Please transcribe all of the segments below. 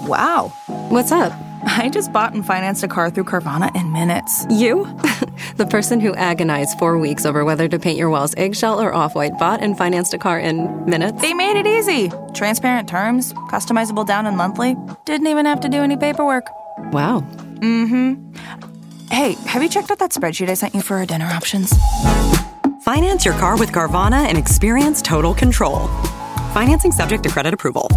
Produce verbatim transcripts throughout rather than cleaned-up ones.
Wow. What's up? I just bought and financed a car through Carvana in minutes. You? The person who agonized four weeks over whether to paint your walls eggshell or off-white bought and financed a car in minutes? They made it easy. Transparent terms, customizable down and monthly. Didn't even have to do any paperwork. Wow. Mm-hmm. Hey, have you checked out that spreadsheet I sent you for our dinner options? Finance your car with Carvana and experience total control. Financing subject to credit approval.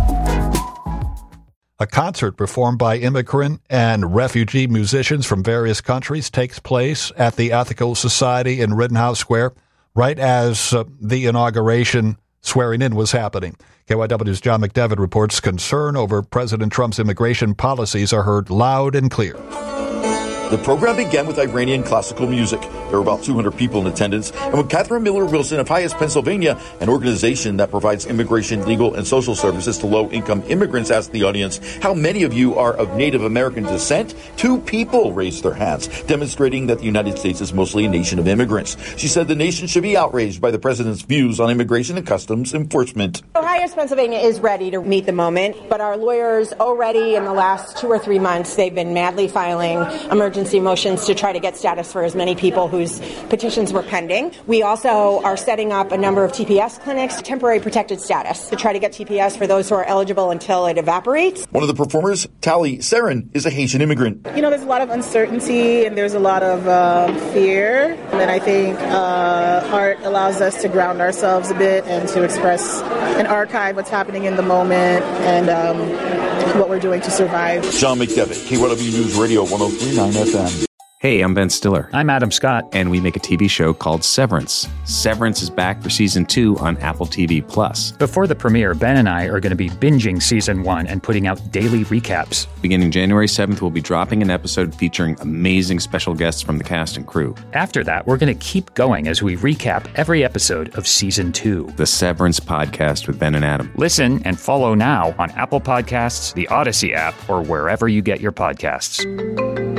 A concert performed by immigrant and refugee musicians from various countries takes place at the Ethical Society in Rittenhouse Square right as uh, the inauguration swearing in was happening. K Y W's John McDevitt reports concern over President Trump's immigration policies are heard loud and clear. The program began with Iranian classical music. There were about two hundred people in attendance. And when Catherine Miller Wilson of Highest Pennsylvania, an organization that provides immigration, legal, and social services to low-income immigrants, asked the audience, how many of you are of Native American descent? Two people raised their hands, demonstrating that the United States is mostly a nation of immigrants. She said the nation should be outraged by the president's views on immigration and customs enforcement. Highest Pennsylvania is ready to meet the moment, but our lawyers already in the last two or three months, they've been madly filing emergency motions to try to get status for as many people whose petitions were pending. We also are setting up a number of T P S clinics, temporary protected status, to try to get T P S for those who are eligible until it evaporates. One of the performers, Tali Saren, is a Haitian immigrant. You know, there's a lot of uncertainty and there's a lot of uh, fear. And I think uh, art allows us to ground ourselves a bit and to express and archive what's happening in the moment and um, what we're doing to survive. John McDevitt, K Y W News Radio one oh three point nine F M. Hey, I'm Ben Stiller. I'm Adam Scott. And we make a T V show called Severance. Severance is back for season two on Apple T V Plus. Before the premiere, Ben and I are going to be binging season one and putting out daily recaps. Beginning January seventh, we'll be dropping an episode featuring amazing special guests from the cast and crew. After that, we're going to keep going as we recap every episode of season two. The Severance Podcast with Ben and Adam. Listen and follow now on Apple Podcasts, the Odyssey app, or wherever you get your podcasts.